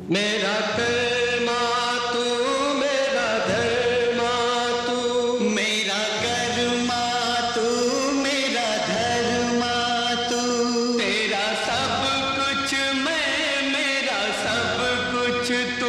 मेरा कर्मा तू, मेरा धर्मा तू, मेरा कर्मा तू, मेरा धर्मा तू, तेरा सब कुछ मैं, मेरा सब कुछ तू।